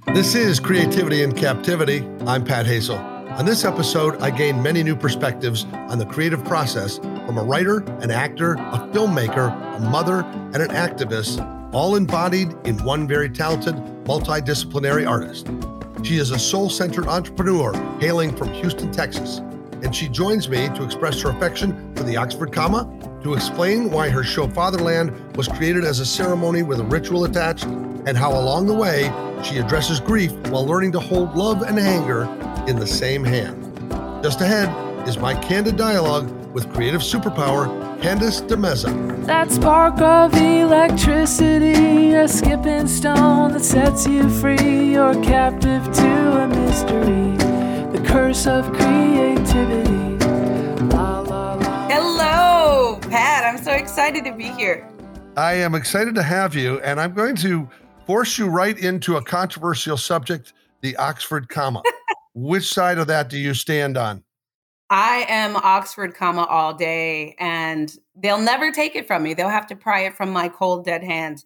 This is Creativity in Captivity. I'm Pat Hazel. On this episode, I gained many new perspectives on the creative process from a writer, an actor, a filmmaker, a mother, and an activist, all embodied in one very talented, multidisciplinary artist. She is a soul-centered entrepreneur hailing from Houston, Texas, and she joins me to express her affection for the Oxford comma, to explain why her show Fatherland was created as a ceremony with a ritual attached, and how along the way, she addresses grief while learning to hold love and anger in the same hand. Just ahead is my candid dialogue with creative superpower, Candace DeMezza. That spark of electricity, a skipping stone that sets you free. You're captive to a mystery, the curse of creativity. La, la, la. Hello, Pat. I'm so excited to be here. I am excited to have you, and I'm going to force you right into a controversial subject, the Oxford comma. Which side of that do you stand on? I am Oxford comma all day, and they'll never take it from me. They'll have to pry it from my cold, dead hands.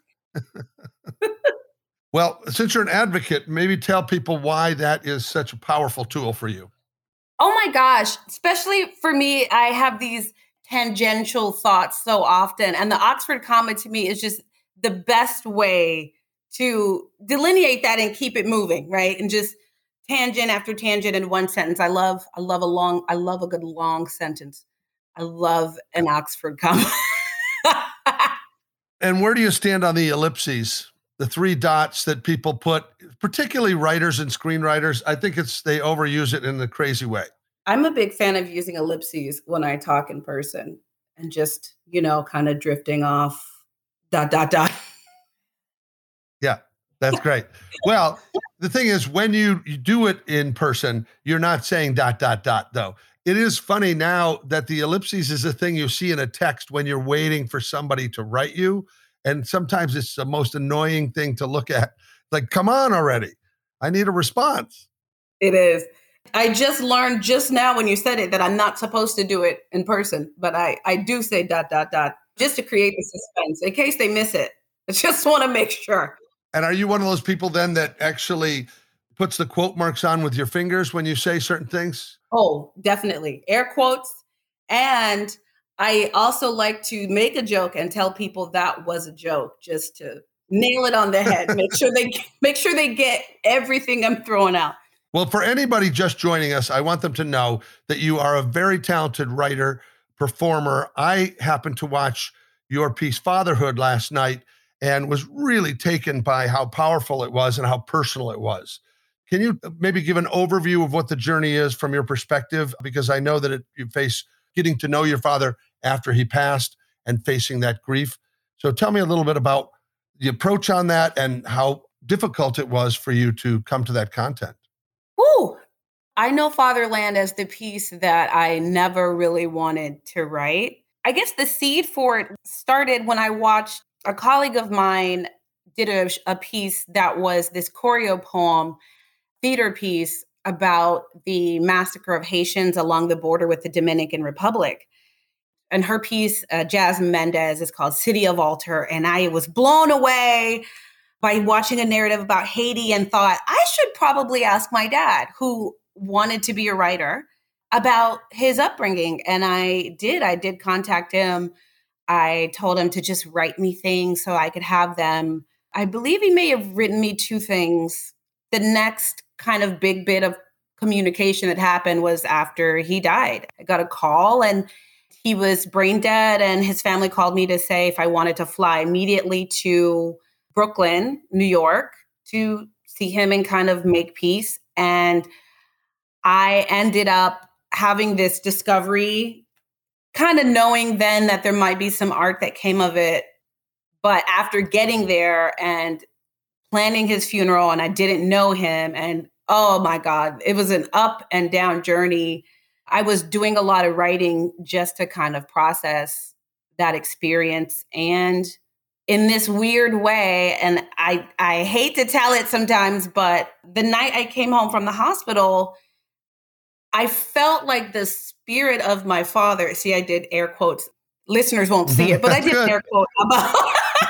Well, since you're an advocate, maybe tell people why that is such a powerful tool for you. Oh my gosh, especially for me, I have these tangential thoughts so often, and the Oxford comma to me is just the best way to delineate that and keep it moving, right? And just tangent after tangent in one sentence. I love a good long sentence. I love an Oxford comma. And where do you stand on the ellipses, the three dots that people put, particularly writers and screenwriters? I think they overuse it in a crazy way. I'm a big fan of using ellipses when I talk in person and just, kind of drifting off ... Yeah, that's great. Well, the thing is, when you do it in person, you're not saying ... though. It is funny now that the ellipses is a thing you see in a text when you're waiting for somebody to write you. And sometimes it's the most annoying thing to look at. Like, come on already. I need a response. It is. I just learned just now when you said it that I'm not supposed to do it in person, but I do say ... just to create the suspense in case they miss it. I just want to make sure. And are you one of those people then that actually puts the quote marks on with your fingers when you say certain things? Oh, definitely. Air quotes. And I also like to make a joke and tell people that was a joke, just to nail it on the head. Make sure they get everything I'm throwing out. Well, for anybody just joining us, I want them to know that you are a very talented writer, performer. I happened to watch your piece Fatherhood last night and was really taken by how powerful it was and how personal it was. Can you maybe give an overview of what the journey is from your perspective? Because I know that you face getting to know your father after he passed and facing that grief. So tell me a little bit about the approach on that and how difficult it was for you to come to that content. Ooh, I know Fatherland as the piece that I never really wanted to write. I guess the seed for it started when I watched a colleague of mine did a piece that was this choreo poem, theater piece about the massacre of Haitians along the border with the Dominican Republic. And her piece, Jasmine Mendez, is called City of Altar. And I was blown away by watching a narrative about Haiti and thought, I should probably ask my dad, who wanted to be a writer, about his upbringing. And I did contact him. I told him to just write me things so I could have them. I believe he may have written me 2 things. The next kind of big bit of communication that happened was after he died. I got a call and he was brain dead, and his family called me to say if I wanted to fly immediately to Brooklyn, New York, to see him and kind of make peace. And I ended up having this discovery, kind of knowing then that there might be some art that came of it. But after getting there and planning his funeral, and I didn't know him, and oh my God, it was an up and down journey. I was doing a lot of writing just to kind of process that experience. And in this weird way, and I hate to tell it sometimes, but the night I came home from the hospital, I felt like the spirit of my father. See, I did air quotes. Listeners won't see it, but I did air quote about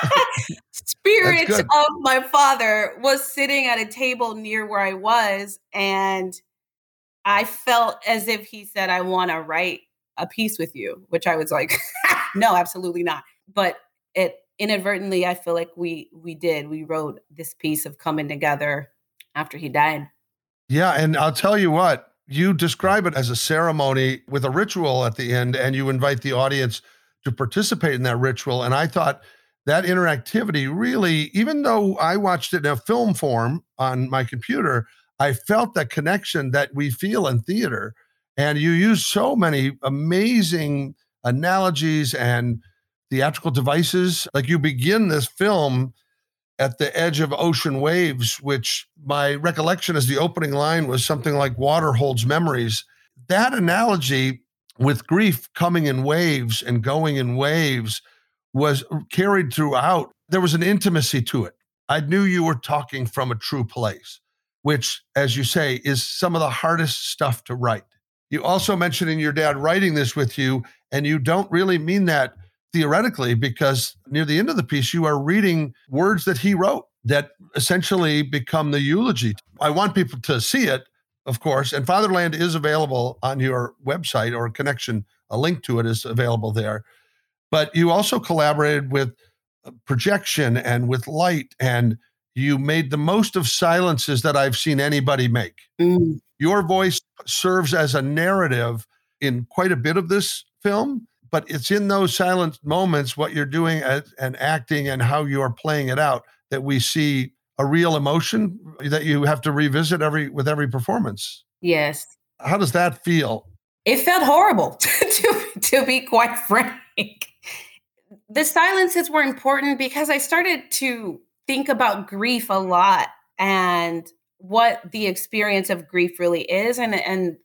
spirit good. of my father was sitting at a table near where I was, and I felt as if he said, "I want to write a piece with you," which I was like, "No, absolutely not." But it inadvertently, I feel like we did. We wrote this piece of coming together after he died. Yeah, and I'll tell you what, you describe it as a ceremony with a ritual at the end, and you invite the audience to participate in that ritual. And I thought that interactivity really, even though I watched it in a film form on my computer, I felt that connection that we feel in theater. And you use so many amazing analogies and theatrical devices. Like you begin this film at the edge of ocean waves, which my recollection as the opening line was something like water holds memories. That analogy with grief coming in waves and going in waves was carried throughout. There was an intimacy to it. I knew you were talking from a true place, which, as you say, is some of the hardest stuff to write. You also mentioning your dad writing this with you, and you don't really mean that theoretically, because near the end of the piece, you are reading words that he wrote that essentially become the eulogy. I want people to see it, of course, and Fatherland is available on your website, or connection, a link to it is available there. But you also collaborated with projection and with light, and you made the most of silences that I've seen anybody make. Mm. Your voice serves as a narrative in quite a bit of this film, but it's in those silent moments, what you're doing and acting and how you are playing it out, that we see a real emotion that you have to revisit with every performance. Yes. How does that feel? It felt horrible, to be quite frank. The silences were important because I started to think about grief a lot and what the experience of grief really is, and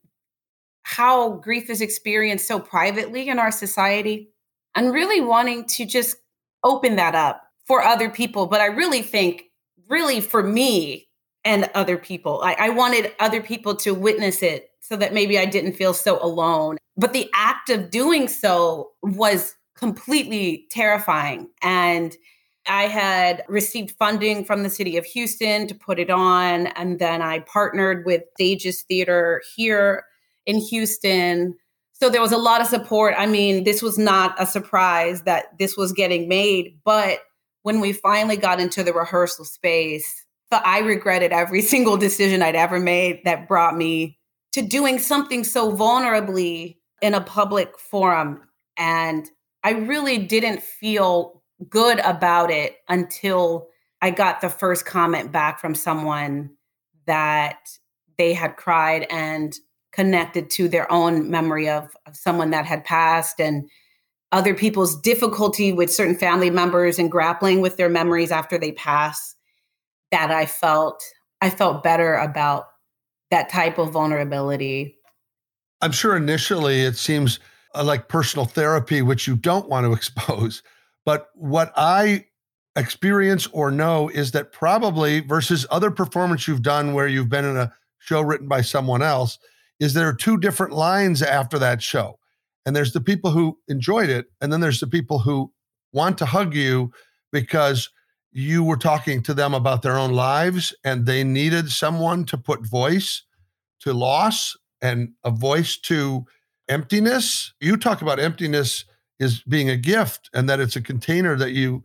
how grief is experienced so privately in our society, and really wanting to just open that up for other people. But I really think, really for me and other people, I wanted other people to witness it so that maybe I didn't feel so alone. But the act of doing so was completely terrifying. And I had received funding from the city of Houston to put it on. And then I partnered with Stages Theater here in Houston. So there was a lot of support. I mean, this was not a surprise that this was getting made. But when we finally got into the rehearsal space, I regretted every single decision I'd ever made that brought me to doing something so vulnerably in a public forum. And I really didn't feel good about it until I got the first comment back from someone that they had cried and connected to their own memory of someone that had passed, and other people's difficulty with certain family members and grappling with their memories after they pass, that I felt better about that type of vulnerability. I'm sure initially it seems like personal therapy, which you don't want to expose. But what I experience or know is that probably versus other performance you've done where you've been in a show written by someone else, is there are two different lines after that show. And there's the people who enjoyed it, and then there's the people who want to hug you because you were talking to them about their own lives and they needed someone to put voice to loss and a voice to emptiness. You talk about emptiness as being a gift and that it's a container that you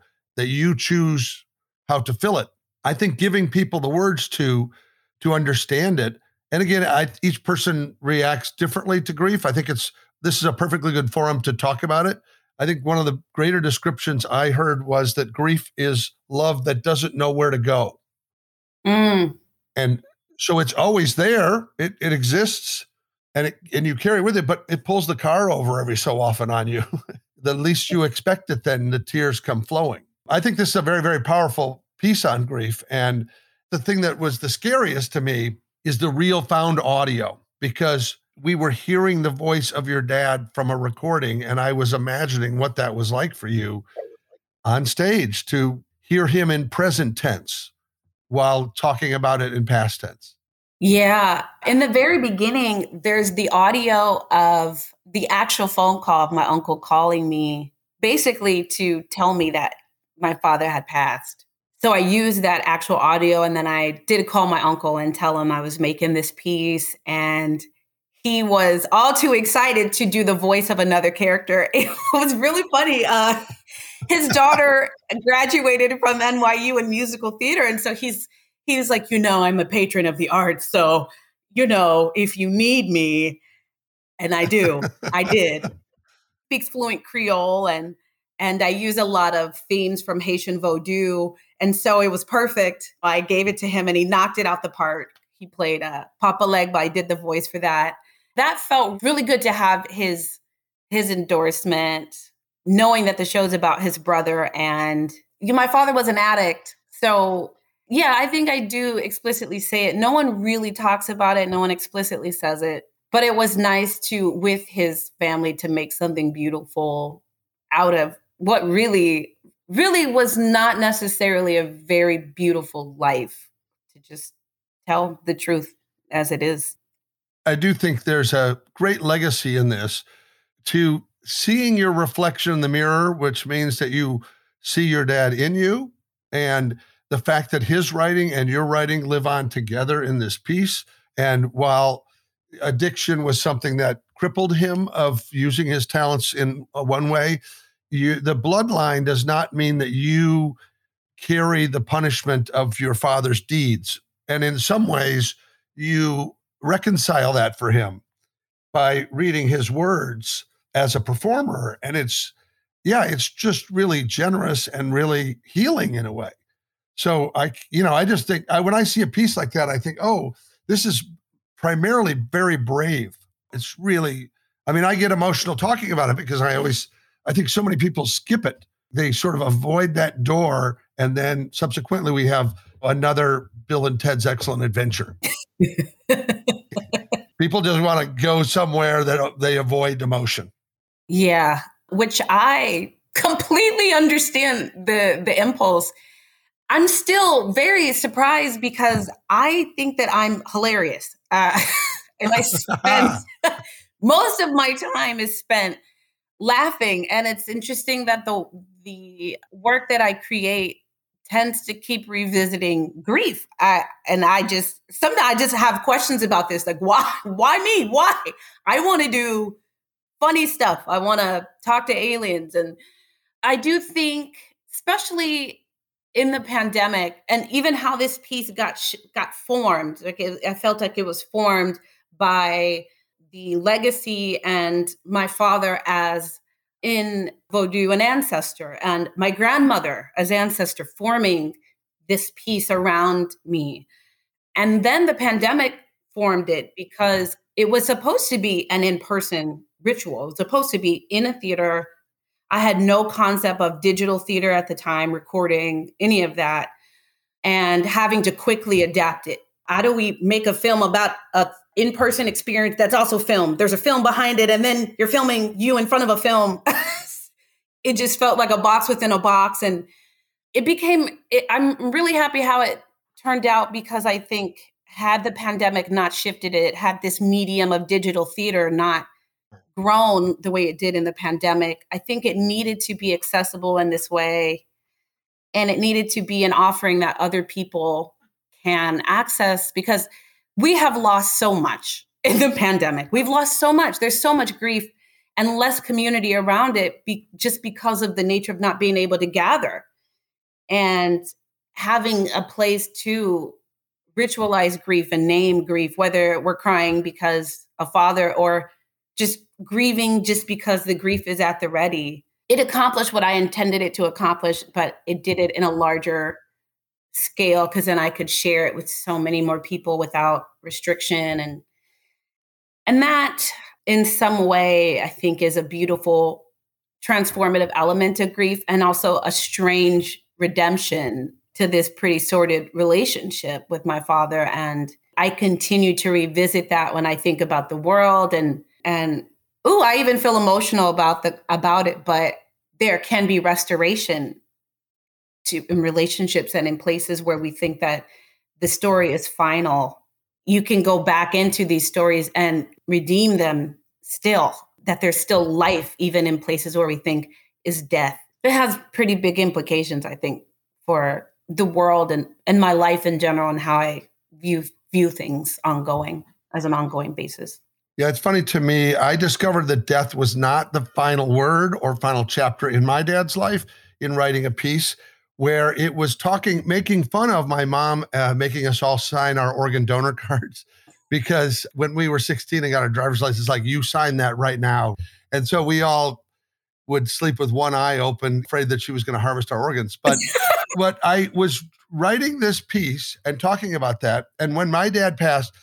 choose how to fill it. I think giving people the words to understand it. And again, each person reacts differently to grief. I think this is a perfectly good forum to talk about it. I think one of the greater descriptions I heard was that grief is love that doesn't know where to go. Mm. And so it's always there. It exists and you carry with it, but it pulls the car over every so often on you. The least you expect it, then the tears come flowing. I think this is a very, very powerful piece on grief. And the thing that was the scariest to me is the real found audio, because we were hearing the voice of your dad from a recording. And I was imagining what that was like for you on stage to hear him in present tense while talking about it in past tense. Yeah. In the very beginning, there's the audio of the actual phone call of my uncle calling me basically to tell me that my father had passed. So I used that actual audio, and then I did call my uncle and tell him I was making this piece, and he was all too excited to do the voice of another character. It was really funny. His daughter graduated from NYU in musical theater, and so he was like, I'm a patron of the arts, so if you need me, and I did. Speaks fluent Creole, and I use a lot of themes from Haitian Vodou. And so it was perfect. I gave it to him and he knocked it out the park. He played Papa Legba. I did the voice for that. That felt really good to have his endorsement, knowing that the show's about his brother. And my father was an addict. So yeah, I think I do explicitly say it. No one really talks about it. No one explicitly says it. But it was nice with his family, to make something beautiful out of what really was not necessarily a very beautiful life, to just tell the truth as it is. I do think there's a great legacy in this, to seeing your reflection in the mirror, which means that you see your dad in you, and the fact that his writing and your writing live on together in this piece. And while addiction was something that crippled him of using his talents in one way, the bloodline does not mean that you carry the punishment of your father's deeds. And in some ways, you reconcile that for him by reading his words as a performer. And it's just really generous and really healing in a way. So I just think when I see a piece like that, I think, oh, this is primarily very brave. It's really, I get emotional talking about it because I think so many people skip it. They sort of avoid that door. And then subsequently we have another Bill and Ted's Excellent Adventure. People just want to go somewhere that they avoid emotion. Yeah, which I completely understand the impulse. I'm still very surprised because I think that I'm hilarious. And I spend most of my time is spent laughing. And it's interesting that the work that I create tends to keep revisiting grief. Sometimes I just have questions about this. Like, why me? Why? I want to do funny stuff. I want to talk to aliens. And I do think, especially in the pandemic, and even how this piece got formed, I felt like it was formed by the legacy and my father as in Vodou, an ancestor, and my grandmother as ancestor, forming this piece around me. And then the pandemic formed it because it was supposed to be an in-person ritual. It was supposed to be in a theater. I had no concept of digital theater at the time, recording any of that, and having to quickly adapt it. How do we make a film about a in-person experience that's also filmed? There's a film behind it, and then you're filming you in front of a film. It just felt like a box within a box. And I'm really happy how it turned out, because I think had the pandemic not shifted it, had this medium of digital theater not grown the way it did in the pandemic, I think it needed to be accessible in this way. And it needed to be an offering that other people can access, because we have lost so much in the pandemic. We've lost so much. There's so much grief and less community around it just because of the nature of not being able to gather. And having a place to ritualize grief and name grief, whether we're crying because a father or just grieving just because the grief is at the ready. It accomplished what I intended it to accomplish, but it did it in a larger scale, because then I could share it with so many more people without restriction. And that, in some way, I think is a beautiful transformative element of grief, and also a strange redemption to this pretty sordid relationship with my father. And I continue to revisit that when I think about the world, and I even feel emotional about it, but there can be restoration in relationships and in places where we think that the story is final. You can go back into these stories and redeem them still, that there's still life, even in places where we think is death. It has pretty big implications, I think, for the world and my life in general and how I view things as an ongoing basis. Yeah, it's funny to me. I discovered that death was not the final word or final chapter in my dad's life in writing a piece where it was making fun of my mom, making us all sign our organ donor cards. Because when we were 16 and got our driver's license, like, you sign that right now. And so we all would sleep with one eye open, afraid that she was going to harvest our organs. But what I was writing this piece and talking about that, and when my dad passed,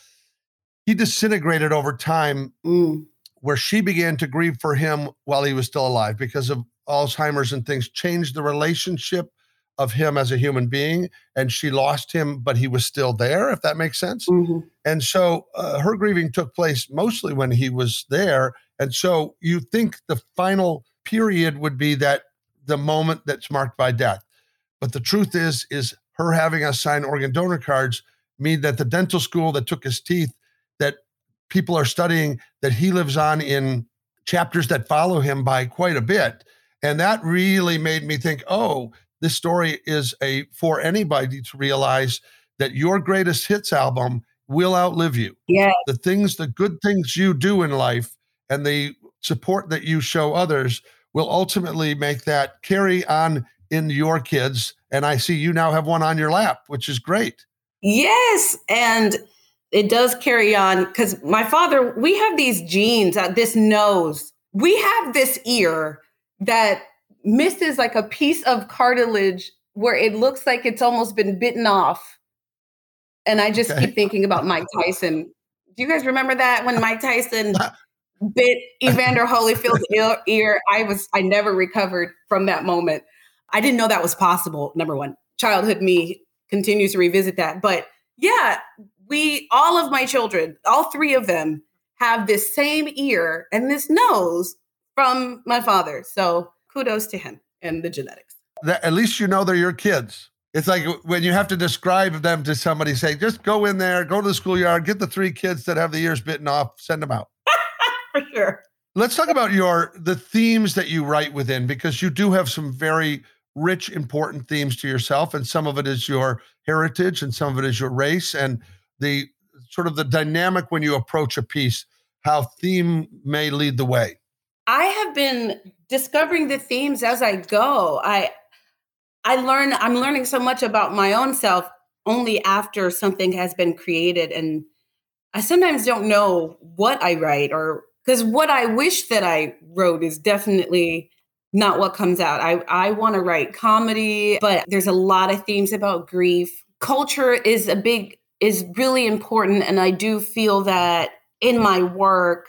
he disintegrated over time, where she began to grieve for him while he was still alive because of Alzheimer's and things changed the relationship of him as a human being. And she lost him, but he was still there, if that makes sense. Mm-hmm. And so her grieving took place mostly when he was there. And so you think the final period would be that the moment that's marked by death. But the truth is her having us sign organ donor cards mean that the dental school that took his teeth, that people are studying, that he lives on in chapters that follow him by quite a bit. And that really made me think, oh, this story is for anybody to realize that your greatest hits album will outlive you. Yeah. The good things you do in life and the support that you show others will ultimately make that carry on in your kids. And I see you now have one on your lap, which is great. Yes. And it does carry on because my father, we have these genes, this nose. We have this ear that misses like a piece of cartilage where it looks like it's almost been bitten off. And I just keep thinking about Mike Tyson. Do you guys remember that when Mike Tyson bit Evander Holyfield's ear? I never recovered from that moment. I didn't know that was possible. Number one, childhood me continues to revisit that. But yeah, all of my children, all three of them have this same ear and this nose from my father. So kudos to him and the genetics. At least you know they're your kids. It's like when you have to describe them to somebody, say, just go in there, go to the schoolyard, get the 3 kids that have the ears bitten off, send them out. For sure. Let's talk about the themes that you write within, because you do have some very rich, important themes to yourself. And some of it is your heritage and some of it is your race and the sort of the dynamic when you approach a piece, how theme may lead the way. I have been discovering the themes as I go. I'm learning so much about my own self only after something has been created. And I sometimes don't know what I write, or because what I wish that I wrote is definitely not what comes out. I want to write comedy, but there's a lot of themes about grief. Culture is really important. And I do feel that in my work,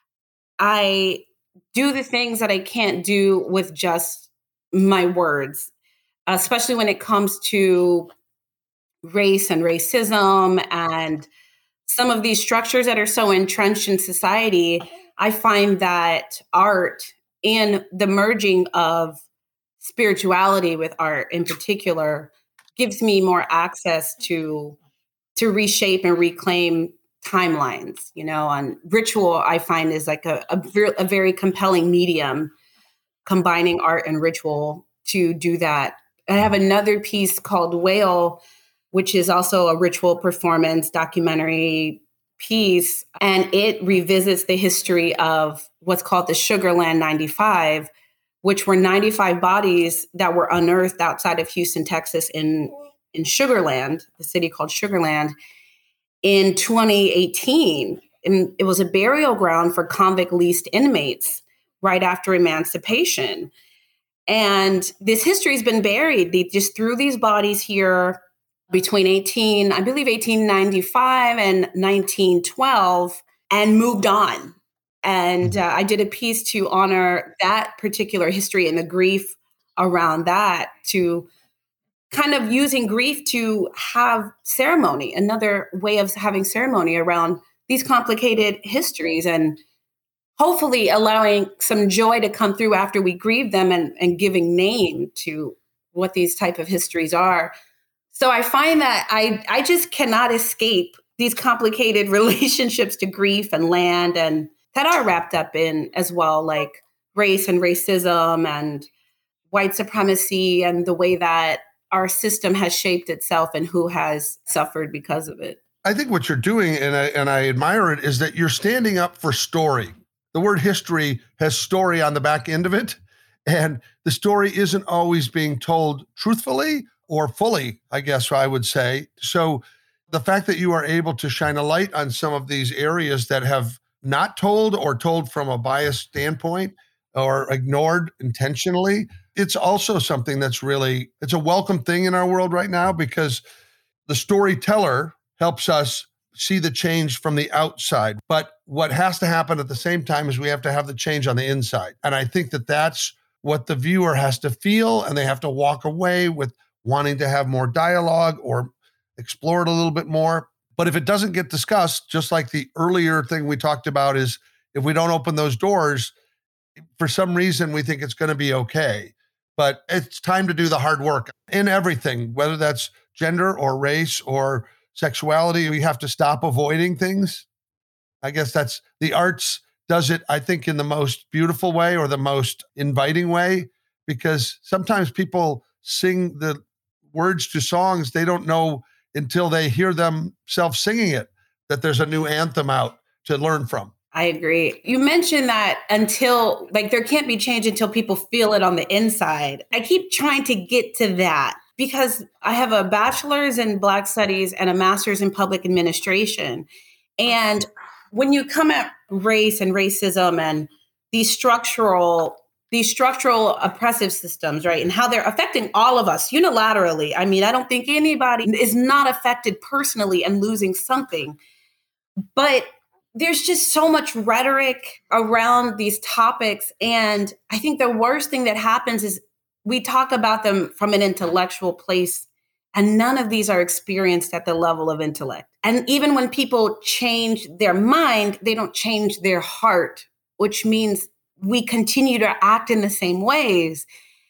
I do the things that I can't do with just my words, especially when it comes to race and racism and some of these structures that are so entrenched in society. I find that art and the merging of spirituality with art in particular gives me more access to reshape and reclaim timelines, and ritual I find is like a very compelling medium, combining art and ritual to do that. I have another piece called Whale, which is also a ritual performance documentary piece. And it revisits the history of what's called the Sugarland 95, which were 95 bodies that were unearthed outside of Houston, Texas in Sugarland, the city called Sugarland, in 2018. And it was a burial ground for convict leased inmates right after emancipation. And this history has been buried. They just threw these bodies here between 1895 and 1912 and moved on. And I did a piece to honor that particular history and the grief around that, to kind of using grief to have ceremony, another way of having ceremony around these complicated histories, and hopefully allowing some joy to come through after we grieve them and giving name to what these type of histories are. So I find that I just cannot escape these complicated relationships to grief and land, and that are wrapped up in as well, like race and racism and white supremacy and the way that our system has shaped itself and who has suffered because of it. I think what you're doing, and I admire it, is that you're standing up for story. The word history has story on the back end of it, and the story isn't always being told truthfully or fully, I guess I would say. So the fact that you are able to shine a light on some of these areas that have not told or told from a biased standpoint or ignored intentionally, it's also something that's really, it's a welcome thing in our world right now, because the storyteller helps us see the change from the outside. But what has to happen at the same time is we have to have the change on the inside. And I think that that's what the viewer has to feel, and they have to walk away with wanting to have more dialogue or explore it a little bit more. But if it doesn't get discussed, just like the earlier thing we talked about, is if we don't open those doors, for some reason we think it's going to be okay. But it's time to do the hard work in everything, whether that's gender or race or sexuality. We have to stop avoiding things. I guess that's the arts does it, I think, in the most beautiful way or the most inviting way, because sometimes people sing the words to songs they don't know until they hear themselves singing it, that there's a new anthem out to learn from. I agree. You mentioned that until, like, there can't be change until people feel it on the inside. I keep trying to get to that because I have a bachelor's in Black Studies and a master's in public administration. And when you come at race and racism and these structural oppressive systems, right, and how they're affecting all of us unilaterally. I mean, I don't think anybody is not affected personally and losing something, but there's just so much rhetoric around these topics. And I think the worst thing that happens is we talk about them from an intellectual place, and none of these are experienced at the level of intellect. And even when people change their mind, they don't change their heart, which means we continue to act in the same ways.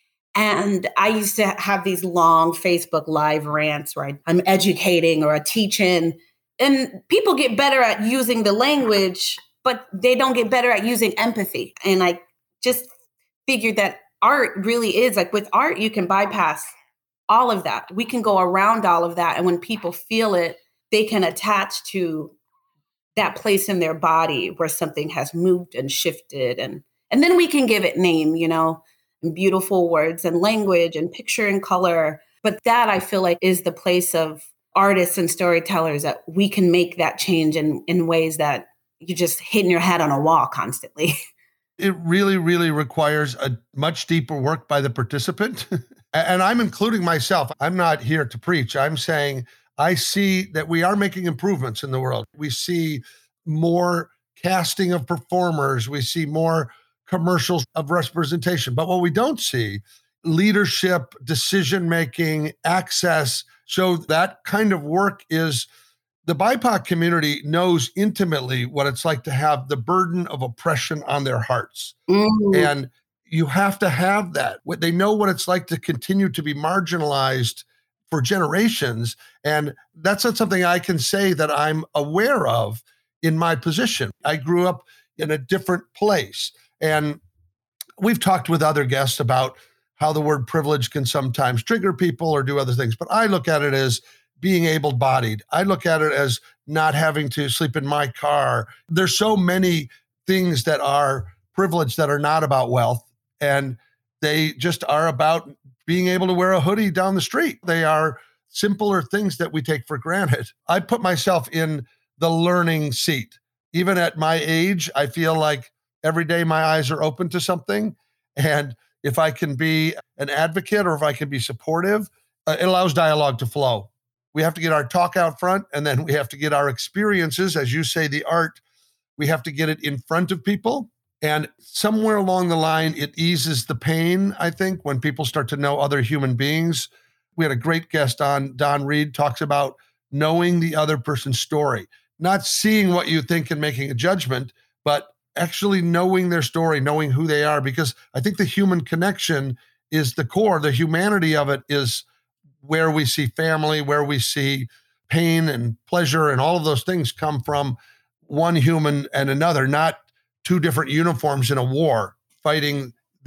And I used to have these long Facebook Live rants where I'm educating or teaching, and people get better at using the language, but they don't get better at using empathy. And I just figured that art really is like, with art, you can bypass all of that. We can go around all of that. And when people feel it, they can attach to that place in their body where something has moved and shifted. And then we can give it name, and beautiful words and language and picture and color. But that, I feel like, is the place of artists and storytellers, that we can make that change in ways that you just hitting your head on a wall constantly. It really, really requires a much deeper work by the participant. And I'm including myself. I'm not here to preach. I'm saying I see that we are making improvements in the world. We see more casting of performers. We see more commercials of representation. But what we don't see, leadership, decision-making, access. So that kind of work is, the BIPOC community knows intimately what it's like to have the burden of oppression on their hearts. And you have to have that. They know what it's like to continue to be marginalized for generations. And that's not something I can say that I'm aware of in my position. I grew up in a different place. And we've talked with other guests about how the word privilege can sometimes trigger people or do other things. But I look at it as being able-bodied. I look at it as not having to sleep in my car. There's so many things that are privileged that are not about wealth, and they just are about being able to wear a hoodie down the street. They are simpler things that we take for granted. I put myself in the learning seat. Even at my age, I feel like every day my eyes are open to something. And if I can be an advocate or if I can be supportive, it allows dialogue to flow. We have to get our talk out front, and then we have to get our experiences, as you say, the art, we have to get it in front of people. And somewhere along the line, it eases the pain, I think, when people start to know other human beings. We had a great guest on, Don Reed, talks about knowing the other person's story, not seeing what you think and making a judgment, but actually knowing their story, knowing who they are, because I think the human connection is the core. The humanity of it is where we see family, where we see pain and pleasure, and all of those things come from one human and another, not two different uniforms in a war fighting the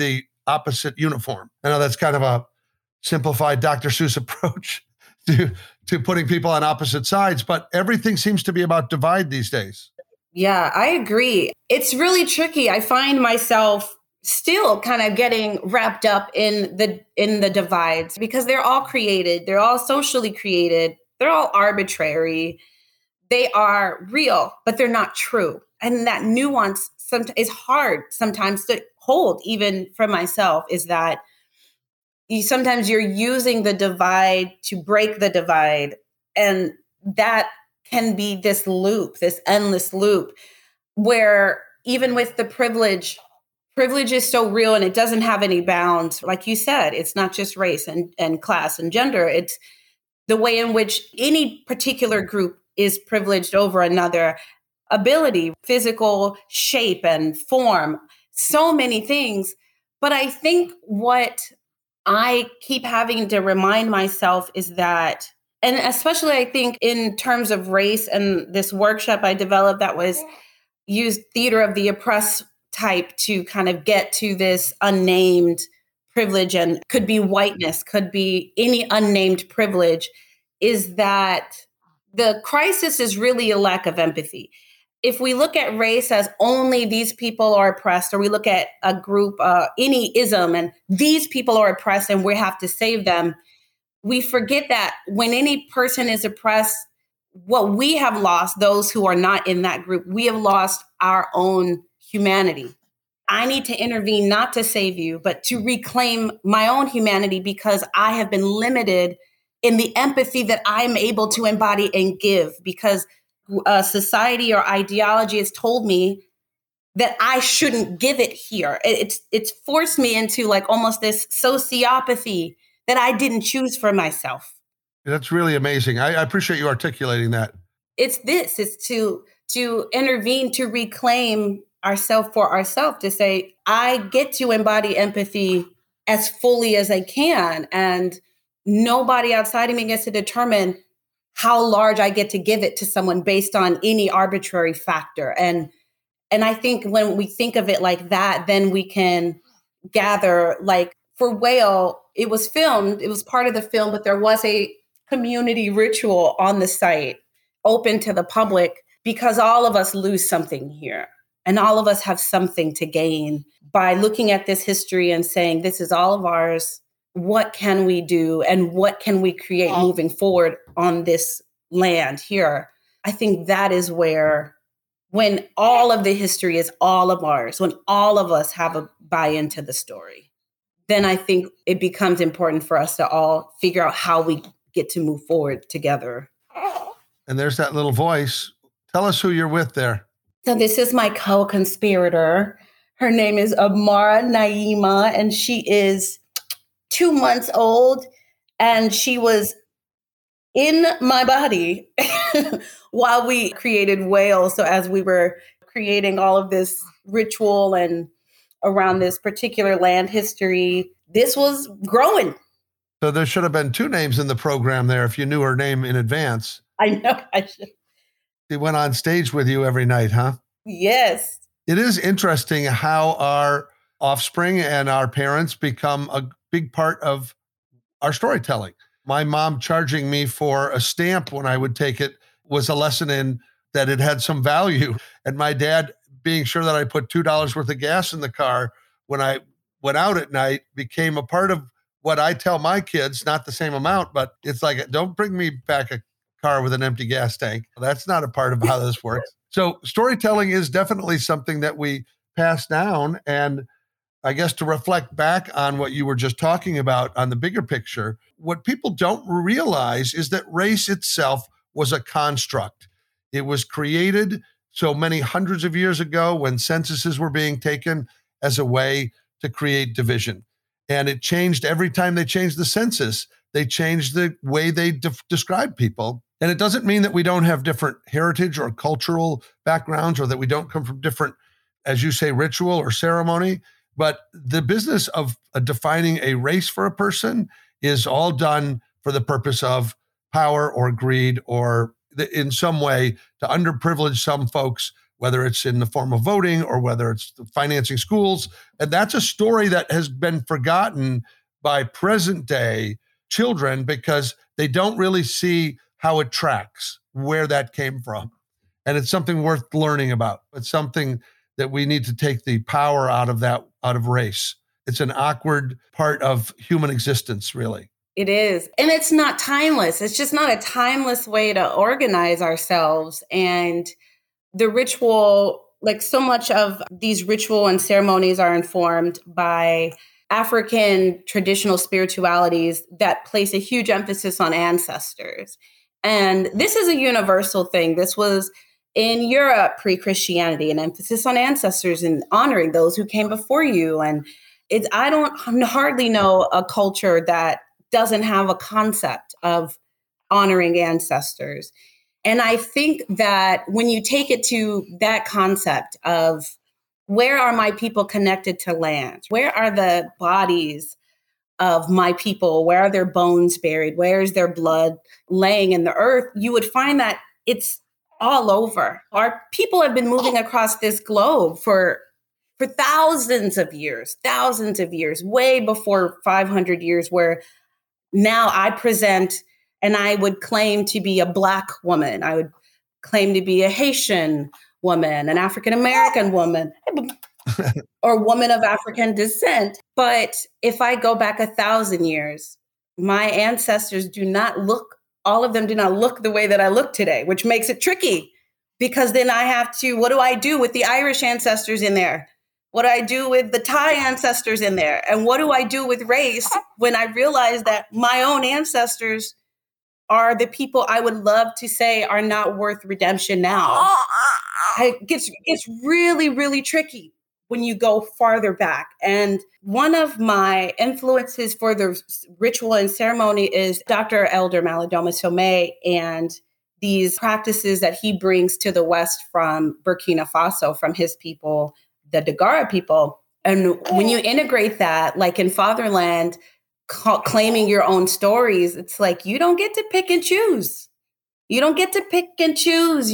opposite uniform. I know that's kind of a simplified Dr. Seuss approach to putting people on opposite sides, but everything seems to be about divide these days. Yeah, I agree. It's really tricky. I find myself still kind of getting wrapped up in the divides because they're all created. They're all socially created. They're all arbitrary. They are real, but they're not true. And that nuance is hard sometimes to hold, even for myself, is that sometimes you're using the divide to break the divide. And that can be this loop, this endless loop, where even with the privilege is so real and it doesn't have any bounds. Like you said, it's not just race and class and gender. It's the way in which any particular group is privileged over another. Ability, physical shape and form, so many things. But I think what I keep having to remind myself is that, and especially I think in terms of race and this workshop I developed that was used theater of the oppressed type to kind of get to this unnamed privilege, and could be whiteness, could be any unnamed privilege, is that the crisis is really a lack of empathy. If we look at race as only these people are oppressed, or we look at a group, any ism, and these people are oppressed and we have to save them, we forget that when any person is oppressed, what we have lost, those who are not in that group, we have lost our own humanity. I need to intervene not to save you, but to reclaim my own humanity, because I have been limited in the empathy that I'm able to embody and give, because society or ideology has told me that I shouldn't give it here. It's forced me into like almost this sociopathy that I didn't choose for myself. That's really amazing. I appreciate you articulating that. It's to intervene, to reclaim ourselves for ourselves, to say, I get to embody empathy as fully as I can. And nobody outside of me gets to determine how large I get to give it to someone based on any arbitrary factor. And I think when we think of it like that, then we can gather, like for Whale, it was filmed, it was part of the film, but there was a community ritual on the site open to the public, because all of us lose something here. And all of us have something to gain by looking at this history and saying, this is all of ours. What can we do? And what can we create moving forward on this land here? I think that is where, when all of the history is all of ours, when all of us have a buy-in to the story, then I think it becomes important for us to all figure out how we get to move forward together. And there's that little voice. Tell us who you're with there. So this is my co-conspirator. Her name is Amara Naima, and she is 2 months old, and she was in my body while we created Whale. So as we were creating all of this ritual and around this particular land history, this was growing. So there should have been 2 names in the program there if you knew her name in advance. I know I should. She went on stage with you every night, huh? Yes. It is interesting how our offspring and our parents become a big part of our storytelling. My mom charging me for a stamp when I would take it was a lesson in that it had some value. And my dad being sure that I put $2 worth of gas in the car when I went out at night became a part of what I tell my kids, not the same amount, but it's like, don't bring me back a car with an empty gas tank. That's not a part of how this works. So storytelling is definitely something that we pass down. And I guess to reflect back on what you were just talking about on the bigger picture, what people don't realize is that race itself was a construct. It was created so many hundreds of years ago when censuses were being taken as a way to create division. And it changed every time they changed the census. They changed the way they describe people. And it doesn't mean that we don't have different heritage or cultural backgrounds, or that we don't come from different, as you say, ritual or ceremony. But the business of defining a race for a person is all done for the purpose of power or greed, or in some way to underprivilege some folks whether it's in the form of voting or whether it's financing schools. And that's a story that has been forgotten by present day children because they don't really see how it tracks, where that came from. And it's something worth learning about. It's something that we need to take the power out of race. It's an awkward part of human existence, really. It is. And it's not timeless. It's just not a timeless way to organize ourselves. And the ritual, like so much of these ritual and ceremonies are informed by African traditional spiritualities that place a huge emphasis on ancestors. And this is a universal thing. This was in Europe pre-Christianity, an emphasis on ancestors and honoring those who came before you. And I don't hardly know a culture that doesn't have a concept of honoring ancestors. And I think that when you take it to that concept of where are my people connected to land? Where are the bodies of my people? Where are their bones buried? Where is their blood laying in the earth? You would find that it's all over. Our people have been moving across this globe for thousands of years, way before 500 years, where now I present and I would claim to be a Black woman. I would claim to be a Haitian woman, an African-American woman, or woman of African descent. But if I go back 1,000 years, my ancestors all of them do not look the way that I look today, which makes it tricky because then I have to, what do I do with the Irish ancestors in there? What do I do with the Thai ancestors in there? And what do I do with race when I realize that my own ancestors are the people I would love to say are not worth redemption now? It's really, really tricky when you go farther back. And one of my influences for the ritual and ceremony is Dr. Elder Malidoma Somé and these practices that he brings to the West from Burkina Faso, from his people, the Dagara people. And when you integrate that, like in Fatherland, claiming your own stories, it's like you don't get to pick and choose. You don't get to pick and choose.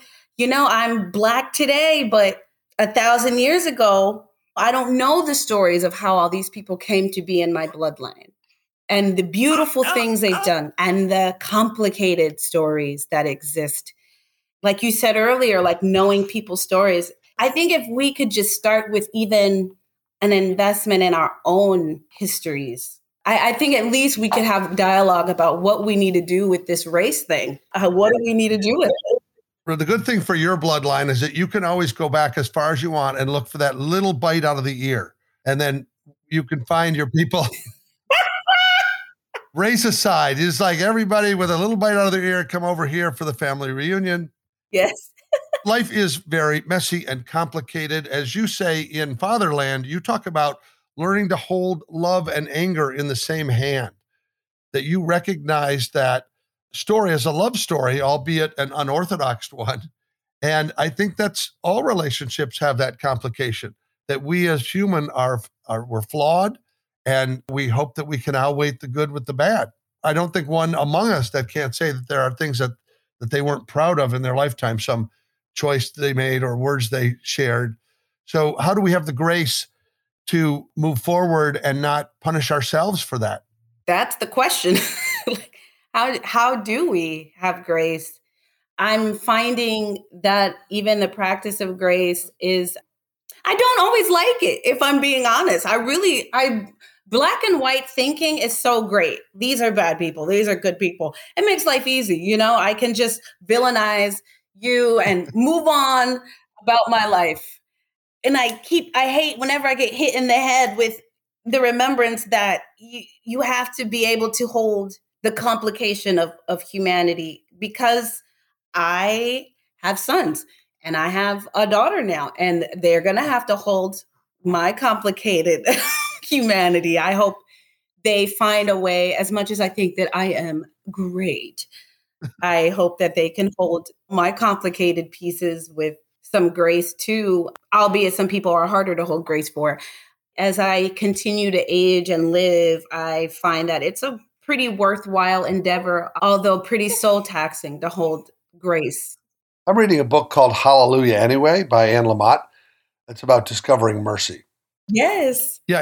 I'm Black today, but 1,000 years ago, I don't know the stories of how all these people came to be in my bloodline and the beautiful things they've done and the complicated stories that exist. Like you said earlier, like knowing people's stories. I think if we could just start with even an investment in our own histories, I think at least we could have dialogue about what we need to do with this race thing. What do we need to do with it? The good thing for your bloodline is that you can always go back as far as you want and look for that little bite out of the ear. And then you can find your people. Race aside, it's like everybody with a little bite out of their ear, come over here for the family reunion. Yes. Life is very messy and complicated. As you say in Fatherland, you talk about learning to hold love and anger in the same hand, that you recognize that story as a love story, albeit an unorthodox one. And I think that's all relationships have that complication, that we as human we're flawed, and we hope that we can outweigh the good with the bad. I don't think one among us that can't say that there are things that they weren't proud of in their lifetime, some choice they made or words they shared. So how do we have the grace to move forward and not punish ourselves for that? That's the question. How do we have grace? I'm finding that even the practice of grace I don't always like it, if I'm being honest. Black and white thinking is so great. These are bad people. These are good people. It makes life easy. I can just villainize you and move on about my life. And I hate whenever I get hit in the head with the remembrance that you have to be able to hold the complication of humanity, because I have sons and I have a daughter now, and they're going to have to hold my complicated humanity. I hope they find a way, as much as I think that I am great, I hope that they can hold my complicated pieces with some grace too, albeit some people are harder to hold grace for. As I continue to age and live, I find that it's a pretty worthwhile endeavor, although pretty soul taxing to hold grace. I'm reading a book called Hallelujah Anyway by Anne Lamott. It's about discovering mercy. Yes. Yeah,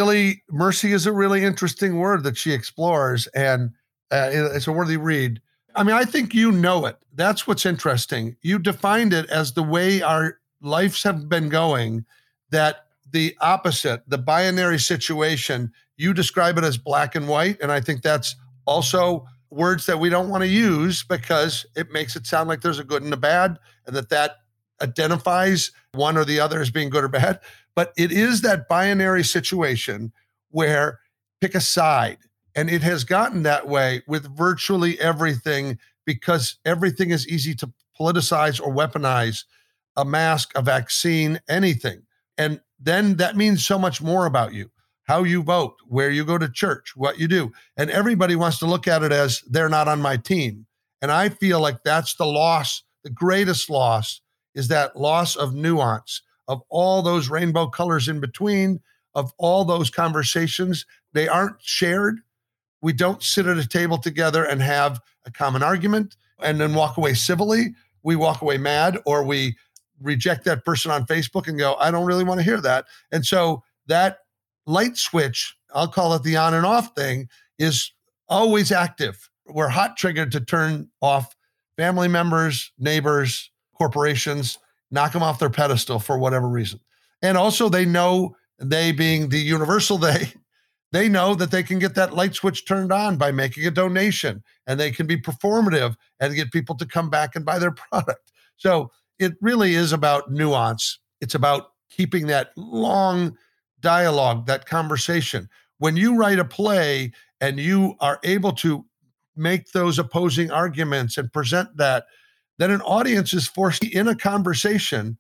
mercy is a really interesting word that she explores, and it's a worthy read. I mean, I think you know it. That's what's interesting. You defined it as the way our lives have been going, that the opposite, the binary situation, you describe it as black and white. And I think that's also words that we don't want to use because it makes it sound like there's a good and a bad, and that identifies one or the other as being good or bad. But it is that binary situation where pick a side. And it has gotten that way with virtually everything because everything is easy to politicize or weaponize, a mask, a vaccine, anything. And then that means so much more about you, how you vote, where you go to church, what you do. And everybody wants to look at it as they're not on my team. And I feel like that's the loss, the greatest loss is that loss of nuance, of all those rainbow colors in between, of all those conversations. They aren't shared. We don't sit at a table together and have a common argument and then walk away civilly. We walk away mad, or we reject that person on Facebook and go, I don't really want to hear that. And so that light switch, I'll call it the on and off thing, is always active. We're hot triggered to turn off family members, neighbors, corporations, knock them off their pedestal for whatever reason. And also they know, they being the universal they know that they can get that light switch turned on by making a donation, and they can be performative and get people to come back and buy their product. So it really is about nuance. It's about keeping that long dialogue, that conversation. When you write a play and you are able to make those opposing arguments and present that, then an audience is forced in a conversation,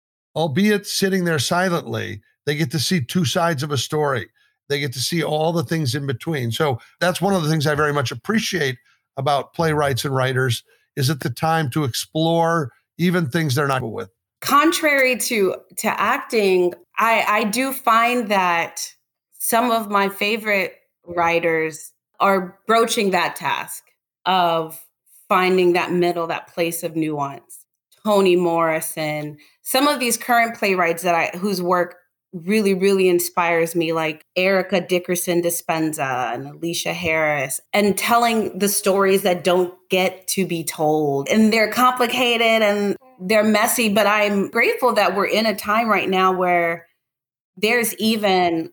albeit sitting there silently. They get to see two sides of a story. They get to see all the things in between. So that's one of the things I very much appreciate about playwrights and writers, is at the time to explore even things they're not with. Contrary to acting, I do find that some of my favorite writers are broaching that task of finding that middle, that place of nuance. Toni Morrison, some of these current playwrights whose work really, really inspires me, like Erica Dickerson Dispenza and Alicia Harris, and telling the stories that don't get to be told. And they're complicated and they're messy, but I'm grateful that we're in a time right now where there's even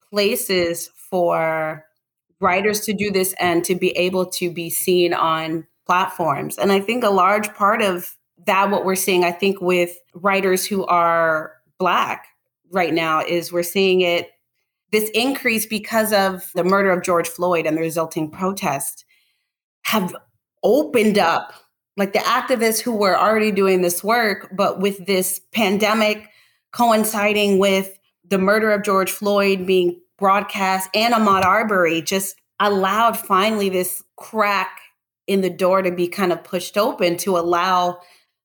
places for writers to do this and to be able to be seen on platforms. And I think a large part of that, what we're seeing, I think, with writers who are Black right now, is we're seeing this increase because of the murder of George Floyd and the resulting protest have opened up, like the activists who were already doing this work, but with this pandemic coinciding with the murder of George Floyd being broadcast, and Ahmaud Arbery just allowed finally this crack in the door to be kind of pushed open to allow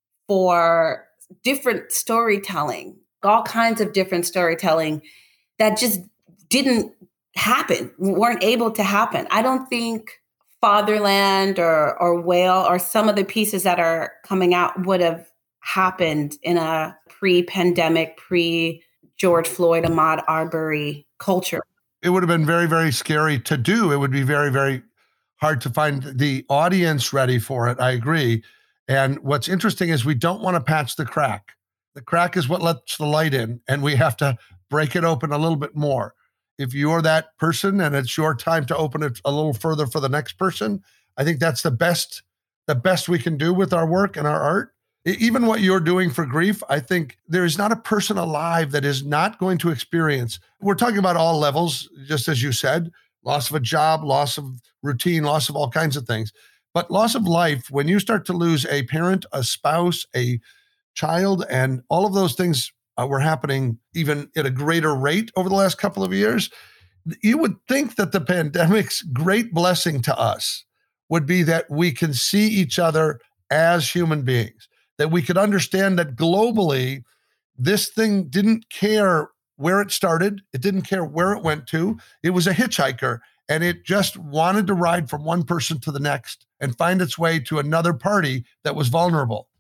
for different storytelling, all kinds of different storytelling that just didn't happen, weren't able to happen. I don't think Fatherland or Whale or some of the pieces that are coming out would have happened in a pre-pandemic, pre-George Floyd, Ahmaud Arbery culture. It would have been very, very scary to do. It would be very, very hard to find the audience ready for it. I agree. And what's interesting is we don't want to patch the crack. The crack is what lets the light in, and we have to break it open a little bit more. If you're that person and it's your time to open it a little further for the next person, I think that's the best we can do with our work and our art. Even what you're doing for grief, I think there is not a person alive that is not going to experience. We're talking about all levels, just as you said, loss of a job, loss of routine, loss of all kinds of things. But loss of life, when you start to lose a parent, a spouse, a child, and all of those things were happening even at a greater rate over the last couple of years, you would think that the pandemic's great blessing to us would be that we can see each other as human beings, that we could understand that globally, this thing didn't care where it started. It didn't care where it went to. It was a hitchhiker, and it just wanted to ride from one person to the next and find its way to another party that was vulnerable.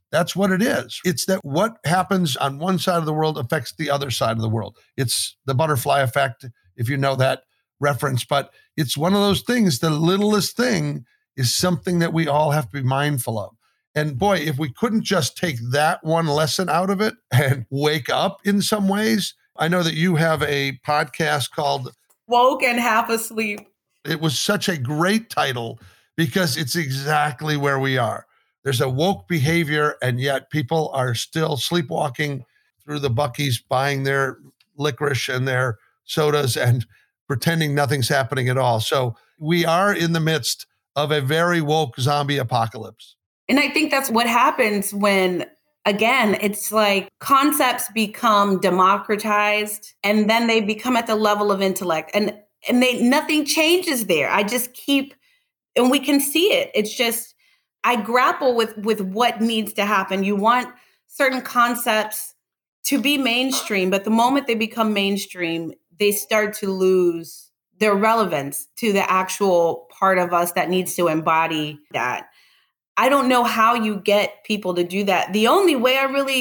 That's what it is. It's that what happens on one side of the world affects the other side of the world. It's the butterfly effect, if you know that reference. But it's one of those things, the littlest thing is something that we all have to be mindful of. And boy, if we couldn't just take that one lesson out of it and wake up in some ways. I know that you have a podcast called Woke and Half Asleep. It was such a great title because it's exactly where we are. There's a woke behavior, and yet people are still sleepwalking through the Buc-ee's, buying their licorice and their sodas and pretending nothing's happening at all. So we are in the midst of a very woke zombie apocalypse. And I think that's what happens when, again, it's like concepts become democratized and then they become at the level of intellect, and nothing changes there. I just keep, and we can see it. It's just, I grapple with what needs to happen. You want certain concepts to be mainstream, but the moment they become mainstream, they start to lose their relevance to the actual part of us that needs to embody that. I don't know how you get people to do that. The only way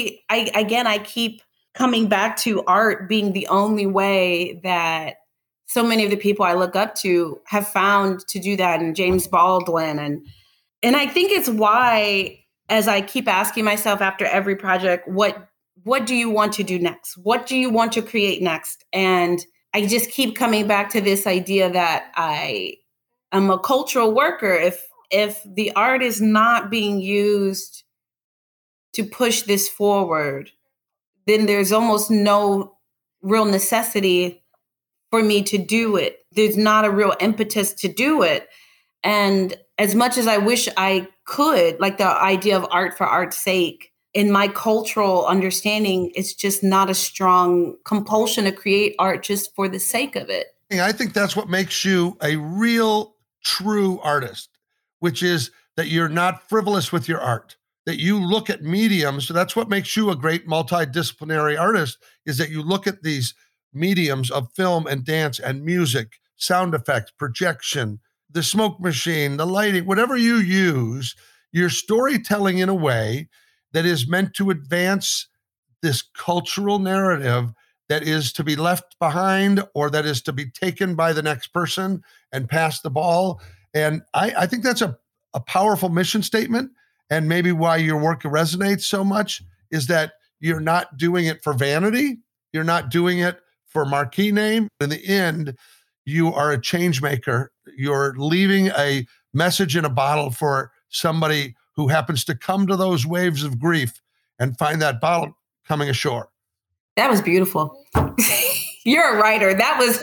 I keep coming back to art being the only way that so many of the people I look up to have found to do that, and James Baldwin. And I think it's why, as I keep asking myself after every project, what do you want to do next? What do you want to create next? And I just keep coming back to this idea that I am a cultural worker. If the art is not being used to push this forward, then there's almost no real necessity for me to do it. There's not a real impetus to do it. And as much as I wish I could, like the idea of art for art's sake, in my cultural understanding, it's just not a strong compulsion to create art just for the sake of it. I think that's what makes you a real, true artist, which is that you're not frivolous with your art, that you look at mediums. So that's what makes you a great multidisciplinary artist, is that you look at these mediums of film and dance and music, sound effects, projection, the smoke machine, the lighting, whatever you use, you're storytelling in a way that is meant to advance this cultural narrative that is to be left behind or that is to be taken by the next person and pass the ball. And I think that's a powerful mission statement. And maybe why your work resonates so much is that you're not doing it for vanity. You're not doing it for marquee name. In the end, you are a change maker. You're leaving a message in a bottle for somebody who happens to come to those waves of grief and find that bottle coming ashore. That was beautiful. You're a writer. That was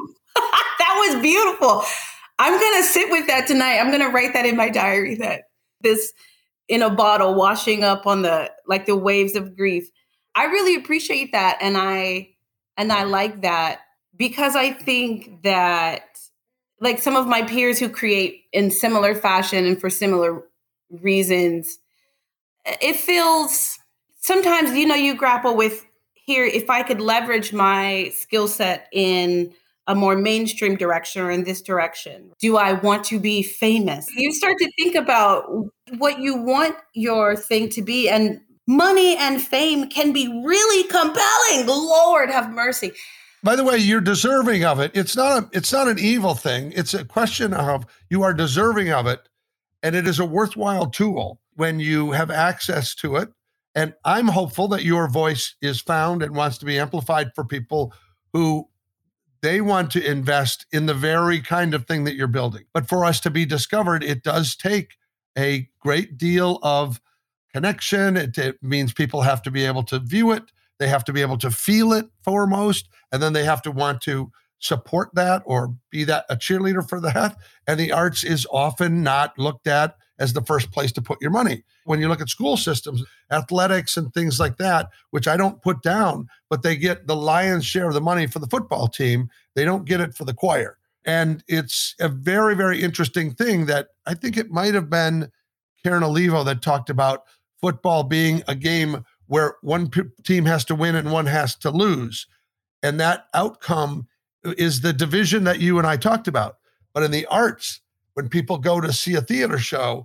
beautiful. I'm going to sit with that tonight. I'm going to write that in my diary, that this in a bottle washing up on the waves of grief. I really appreciate that. And I like that, because I think that, like, some of my peers who create in similar fashion and for similar reasons, it feels sometimes, you grapple with, here, if I could leverage my skill set in a more mainstream direction or in this direction, do I want to be famous? You start to think about what you want your thing to be, and money and fame can be really compelling. Lord have mercy. By the way, you're deserving of it. It's not an evil thing. It's a question of you are deserving of it. And it is a worthwhile tool when you have access to it. And I'm hopeful that your voice is found and wants to be amplified for people who they want to invest in the very kind of thing that you're building. But for us to be discovered, it does take a great deal of connection. It means people have to be able to view it. They have to be able to feel it foremost. And then they have to want to support that or be that a cheerleader for that. And the arts is often not looked at as the first place to put your money. When you look at school systems, athletics and things like that, which I don't put down, but they get the lion's share of the money for the football team. They don't get it for the choir. And it's a very, very interesting thing that I think it might have been Karen Olivo that talked about football being a game where one team has to win and one has to lose. And that outcome is the division that you and I talked about. But in the arts, when people go to see a theater show,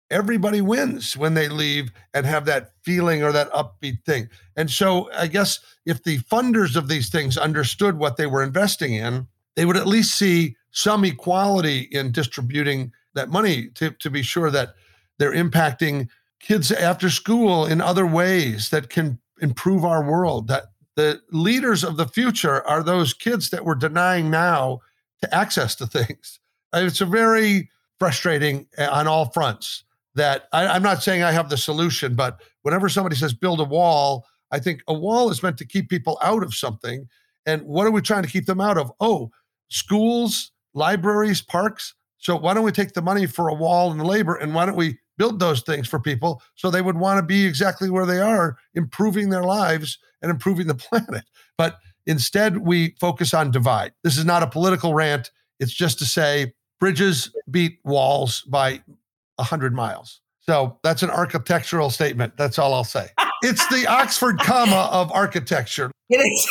everybody wins when they leave and have that feeling or that upbeat thing. And so I guess if the funders of these things understood what they were investing in, they would at least see some equality in distributing that money to be sure that they're impacting kids after school in other ways that can improve our world. That the leaders of the future are those kids that we're denying now to access to things. It's a very frustrating on all fronts that I'm not saying I have the solution, but whenever somebody says build a wall, I think a wall is meant to keep people out of something. And what are we trying to keep them out of? Oh, schools, libraries, parks. So why don't we take the money for a wall and the labor, and why don't we build those things for people so they would want to be exactly where they are, improving their lives and improving the planet. But instead, we focus on divide. This is not a political rant. It's just to say bridges beat walls by 100 miles. So that's an architectural statement. That's all I'll say. It's the Oxford comma of architecture. It is.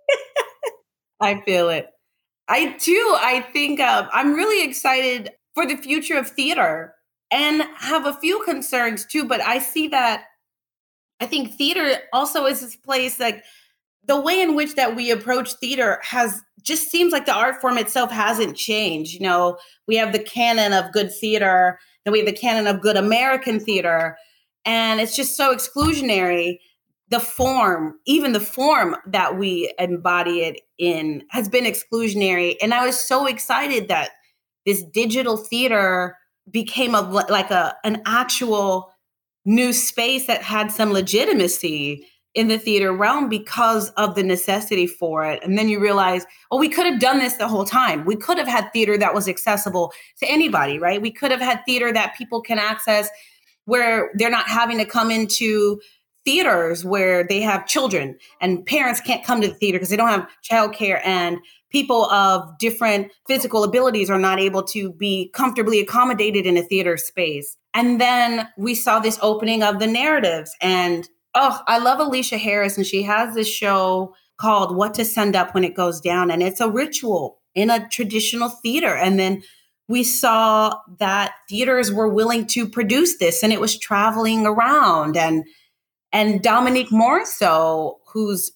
I feel it. I think I'm really excited for the future of theater and have a few concerns too, but I see that I think theater also is this place, like the way in which that we approach theater just seems like the art form itself hasn't changed. You know, we have the canon of good theater, then we have the canon of good American theater, and it's just so exclusionary. The form, even the form that we embody it in, has been exclusionary. And I was so excited that this digital theater became an actual new space that had some legitimacy in the theater realm because of the necessity for it. And then you realize, oh, we could have done this the whole time. We could have had theater that was accessible to anybody, right? We could have had theater that people can access where they're not having to come into theaters where they have children and parents can't come to the theater because they don't have childcare, and people of different physical abilities are not able to be comfortably accommodated in a theater space. And then we saw this opening of the narratives, and I love Alicia Harris, and she has this show called What to Send Up When It Goes Down, and it's a ritual in a traditional theater. And then we saw that theaters were willing to produce this, and it was traveling around. And Dominique Morisseau, who's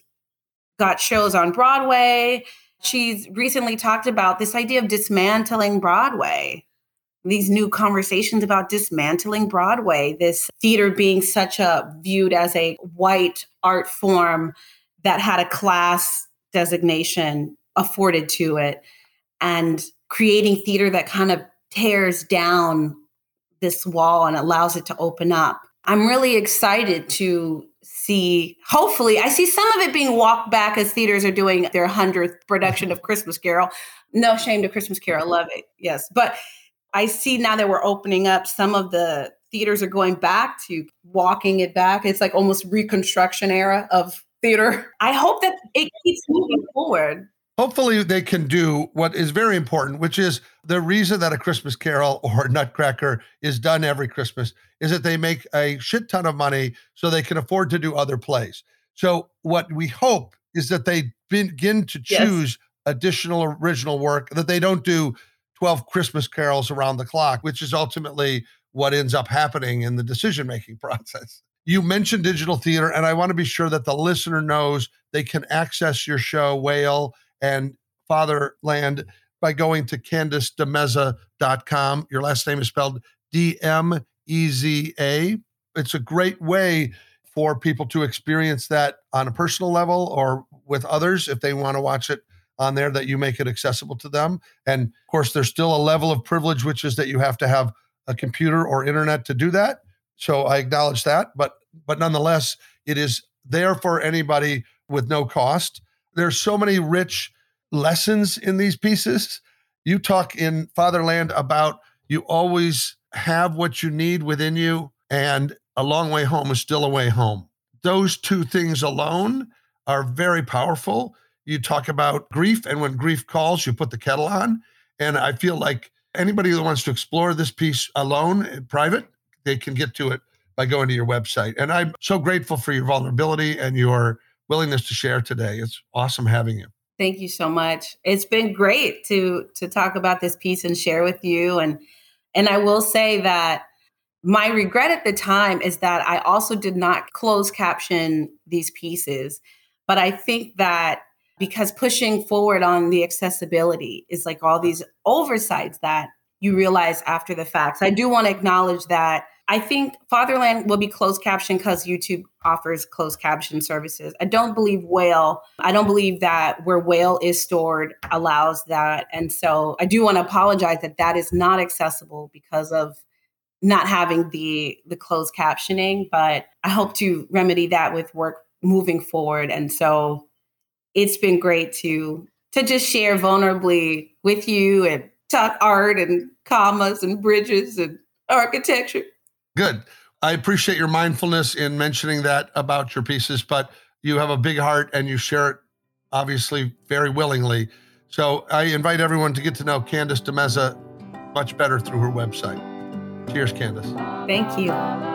got shows on Broadway, she's recently talked about this idea of dismantling Broadway, these new conversations about dismantling Broadway, this theater being viewed as a white art form that had a class designation afforded to it, and creating theater that kind of tears down this wall and allows it to open up. I'm really excited to see, hopefully, I see some of it being walked back as theaters are doing their 100th production of Christmas Carol. No shame to Christmas Carol, love it, yes. But I see now that we're opening up, some of the theaters are going back to walking it back. It's like almost Reconstruction era of theater. I hope that it keeps moving forward. Hopefully they can do what is very important, which is the reason that A Christmas Carol or Nutcracker is done every Christmas is that they make a shit ton of money so they can afford to do other plays. So what we hope is that they begin to choose additional original work, that they don't do 12 Christmas carols around the clock, which is ultimately what ends up happening in the decision-making process. You mentioned digital theater, and I want to be sure that the listener knows they can access your show, Whale and Fatherland, by going to CandiceDeMeza.com. Your last name is spelled Demeza. It's a great way for people to experience that on a personal level or with others if they want to watch it on there, that you make it accessible to them. And of course, there's still a level of privilege, which is that you have to have a computer or internet to do that. So I acknowledge that, but nonetheless, it is there for anybody with no cost. There's so many rich lessons in these pieces. You talk in Fatherland about you always have what you need within you, and a long way home is still a way home. Those two things alone are very powerful. You talk about grief, and when grief calls, you put the kettle on. And I feel like anybody that wants to explore this piece alone in private, they can get to it by going to your website. And I'm so grateful for your vulnerability and your willingness to share today. It's awesome having you. Thank you so much. It's been great to talk about this piece and share with you. And I will say that My regret at the time is that I also did not close caption these pieces. But I think that because pushing forward on the accessibility is like all these oversights that you realize after the facts. I do want to acknowledge that I think Fatherland will be closed caption because YouTube offers closed caption services. I don't believe Whale. I don't believe that where Whale is stored allows that. And so I do want to apologize that that is not accessible because of not having the closed captioning, but I hope to remedy that with work moving forward. And so it's been great to just share vulnerably with you and talk art and commas and bridges and architecture. Good. I appreciate your mindfulness in mentioning that about your pieces, but you have a big heart and you share it obviously very willingly. So I invite everyone to get to know Candace DeMeza much better through her website. Cheers, Candace. Thank you.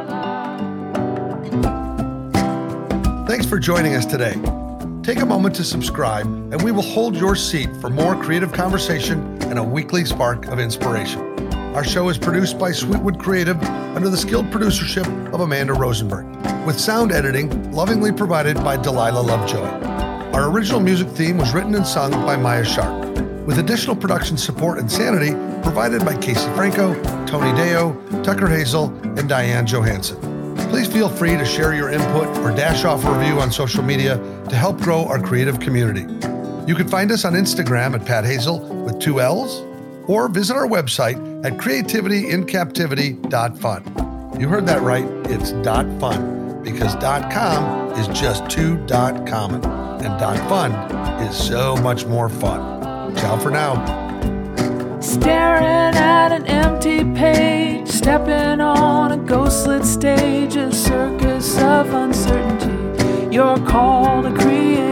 Thanks for joining us today. Take a moment to subscribe, and we will hold your seat for more creative conversation and a weekly spark of inspiration. Our show is produced by Sweetwood Creative under the skilled producership of Amanda Rosenberg, with sound editing lovingly provided by Delilah Lovejoy. Our original music theme was written and sung by Maya Sharp, with additional production support and sanity provided by Casey Franco, Tony Deo, Tucker Hazel, and Diane Johansson. Please feel free to share your input or dash off a review on social media to help grow our creative community. You can find us on Instagram at Pat Hazel with 2 L's, or visit our website at creativityincaptivity.fun. You heard that right, it's .fun, because .com is just too .common, and .fun is so much more fun. Ciao for now. Staring at an empty page, stepping on a ghostlit stage, a circus of uncertainty. Your call to create